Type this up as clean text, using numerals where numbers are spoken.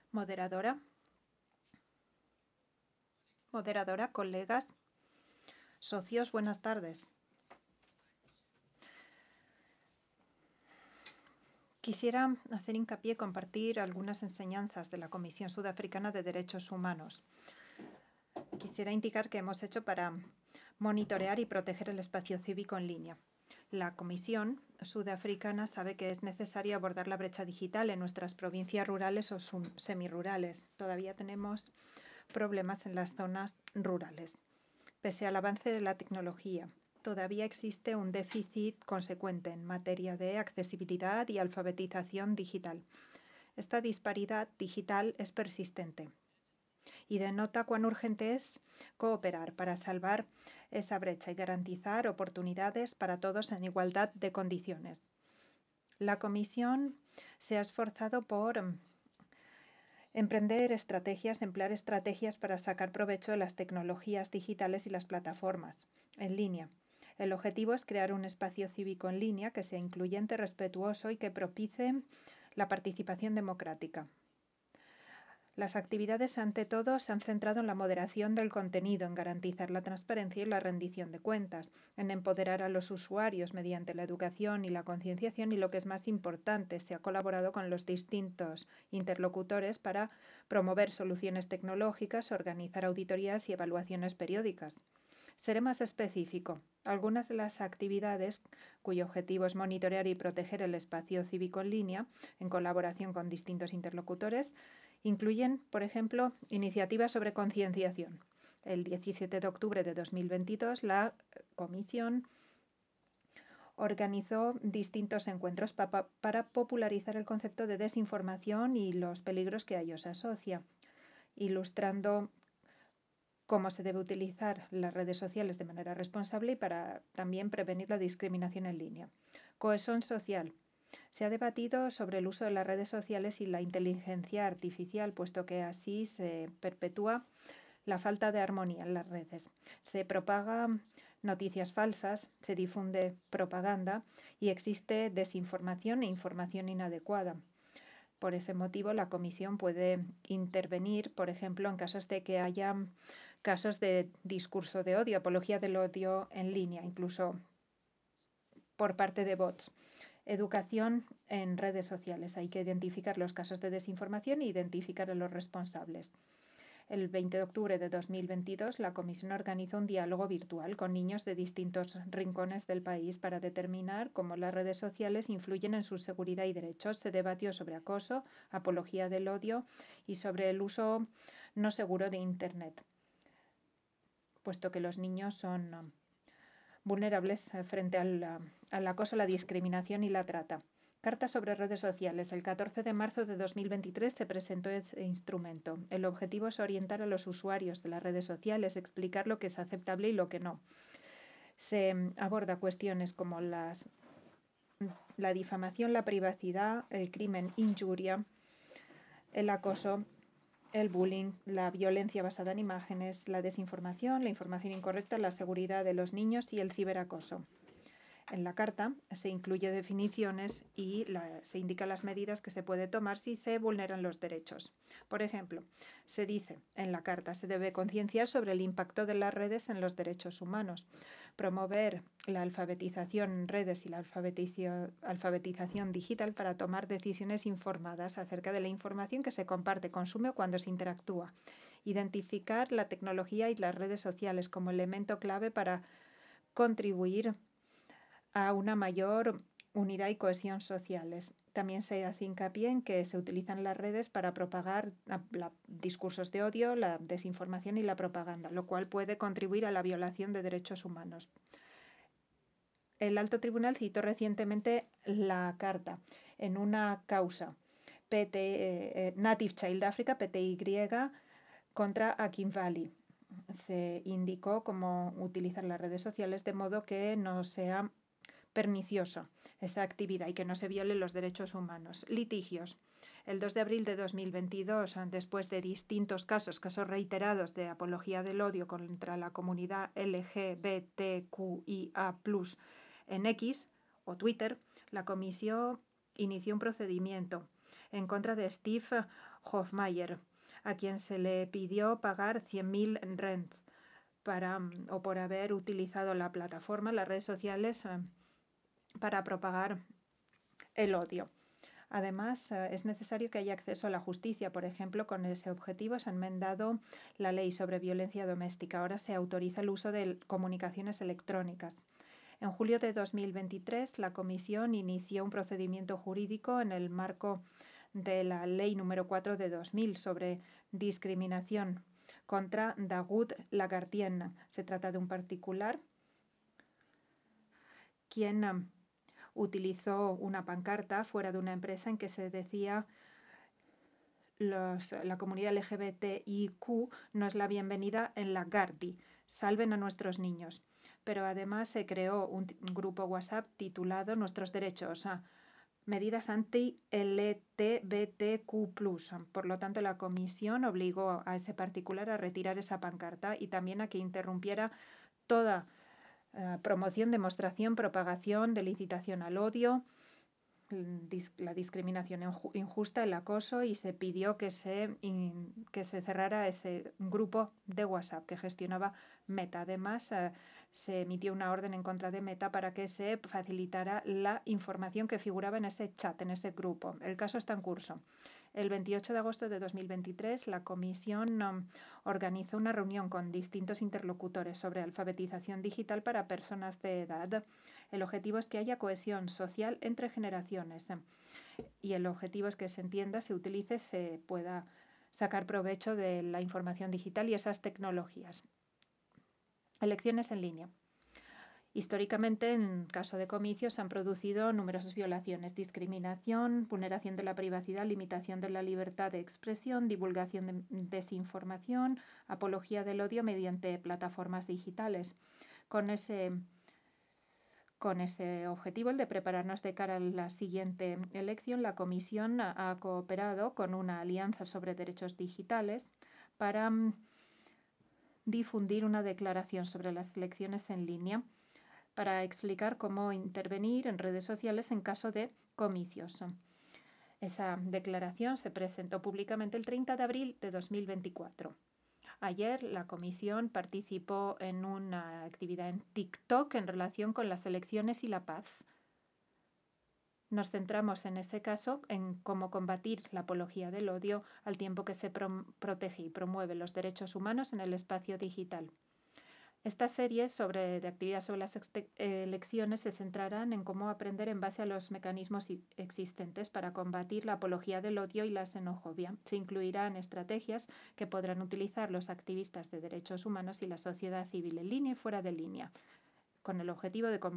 Moderadora, colegas, socios, buenas tardes. Quisiera hacer hincapié y compartir algunas enseñanzas de la Comisión Sudafricana de Derechos Humanos. Quisiera indicar qué hemos hecho para monitorear y proteger el espacio cívico en línea. La Comisión Sudafricana sabe que es necesario abordar la brecha digital en nuestras provincias rurales o semirurales. Todavía tenemos problemas en las zonas rurales. Pese al avance de la tecnología, todavía existe un déficit consecuente en materia de accesibilidad y alfabetización digital. Esta disparidad digital es persistente y denota cuán urgente es cooperar para salvar esa brecha y garantizar oportunidades para todos en igualdad de condiciones. La Comisión se ha esforzado por emplear estrategias para sacar provecho de las tecnologías digitales y las plataformas en línea. El objetivo es crear un espacio cívico en línea que sea incluyente, respetuoso y que propicie la participación democrática. Las actividades, ante todo, se han centrado en la moderación del contenido, en garantizar la transparencia y la rendición de cuentas, en empoderar a los usuarios mediante la educación y la concienciación y, lo que es más importante, se ha colaborado con los distintos interlocutores para promover soluciones tecnológicas, organizar auditorías y evaluaciones periódicas. Seré más específico. Algunas de las actividades cuyo objetivo es monitorear y proteger el espacio cívico en línea, en colaboración con distintos interlocutores, incluyen, por ejemplo, iniciativas sobre concienciación. El 17 de octubre de 2022, la Comisión organizó distintos encuentros para popularizar el concepto de desinformación y los peligros que a ello se asocia, ilustrando cómo se debe utilizar las redes sociales de manera responsable y para también prevenir la discriminación en línea. Cohesión social. Se ha debatido sobre el uso de las redes sociales y la inteligencia artificial, puesto que así se perpetúa la falta de armonía en las redes. Se propagan noticias falsas, se difunde propaganda y existe desinformación e información inadecuada. Por ese motivo, la Comisión puede intervenir, por ejemplo, en casos de que haya casos de discurso de odio, apología del odio en línea, incluso por parte de bots. Educación en redes sociales. Hay que identificar los casos de desinformación e identificar a los responsables. El 20 de octubre de 2022, la Comisión organizó un diálogo virtual con niños de distintos rincones del país para determinar cómo las redes sociales influyen en su seguridad y derechos. Se debatió sobre acoso, apología del odio y sobre el uso no seguro de Internet, puesto que los niños son vulnerables frente al acoso, la discriminación y la trata. Carta sobre redes sociales. El 14 de marzo de 2023 se presentó este instrumento. El objetivo es orientar a los usuarios de las redes sociales, explicar lo que es aceptable y lo que no. Se aborda cuestiones como la difamación, la privacidad, el crimen, injuria, el acoso, el bullying, la violencia basada en imágenes, la desinformación, la información incorrecta, la seguridad de los niños y el ciberacoso. En la carta se incluye definiciones y se indican las medidas que se puede tomar si se vulneran los derechos. Por ejemplo, se dice en la carta se debe concienciar sobre el impacto de las redes en los derechos humanos, promover la alfabetización en redes y la alfabetización digital para tomar decisiones informadas acerca de la información que se comparte, consume o cuando se interactúa, identificar la tecnología y las redes sociales como elemento clave para contribuir a una mayor unidad y cohesión sociales. También se hace hincapié en que se utilizan las redes para propagar discursos de odio, la desinformación y la propaganda, lo cual puede contribuir a la violación de derechos humanos. El Alto Tribunal citó recientemente la Carta en una causa Native Child Africa, PTY, contra Akin Valley. Se indicó cómo utilizar las redes sociales de modo que no sea pernicioso esa actividad y que no se violen los derechos humanos. Litigios. El 2 de abril de 2022, después de distintos casos reiterados de apología del odio contra la comunidad LGBTQIA+, en X o Twitter, la Comisión inició un procedimiento en contra de Steve Hofmeier, a quien se le pidió pagar 100.000 rents por haber utilizado la plataforma, las redes sociales, para propagar el odio. Además, es necesario que haya acceso a la justicia. Por ejemplo, con ese objetivo se ha enmendado la ley sobre violencia doméstica. Ahora se autoriza el uso de comunicaciones electrónicas. En julio de 2023, la Comisión inició un procedimiento jurídico en el marco de la Ley número 4 de 2000 sobre discriminación contra Daoud Lagartien. Se trata de un particular quien utilizó una pancarta fuera de una empresa en que se decía la comunidad LGBTIQ no es la bienvenida en la Gardi, salven a nuestros niños. Pero además se creó un grupo WhatsApp titulado Nuestros Derechos, medidas anti-LGBTQ+. Por lo tanto, la comisión obligó a ese particular a retirar esa pancarta y también a que interrumpiera toda promoción, demostración, propagación de incitación al odio, la discriminación injusta, el acoso, y se pidió que se cerrara ese grupo de WhatsApp que gestionaba Meta. Además, se emitió una orden en contra de Meta para que se facilitara la información que figuraba en ese chat, en ese grupo. El caso está en curso. El 28 de agosto de 2023, la Comisión organizó una reunión con distintos interlocutores sobre alfabetización digital para personas de edad. El objetivo es que haya cohesión social entre generaciones y el objetivo es que se entienda, se utilice, se pueda sacar provecho de la información digital y esas tecnologías. Elecciones en línea. Históricamente, en caso de comicios, se han producido numerosas violaciones, discriminación, vulneración de la privacidad, limitación de la libertad de expresión, divulgación de desinformación, apología del odio mediante plataformas digitales. Con ese objetivo, el de prepararnos de cara a la siguiente elección, la Comisión ha cooperado con una alianza sobre derechos digitales para difundir una declaración sobre las elecciones en línea, para explicar cómo intervenir en redes sociales en caso de comicios. Esa declaración se presentó públicamente el 30 de abril de 2024. Ayer la comisión participó en una actividad en TikTok en relación con las elecciones y la paz. Nos centramos en ese caso en cómo combatir la apología del odio al tiempo que se protege y promueve los derechos humanos en el espacio digital. Estas series de actividades sobre las elecciones se centrarán en cómo aprender en base a los mecanismos existentes para combatir la apología del odio y la xenofobia. Se incluirán estrategias que podrán utilizar los activistas de derechos humanos y la sociedad civil en línea y fuera de línea, con el objetivo de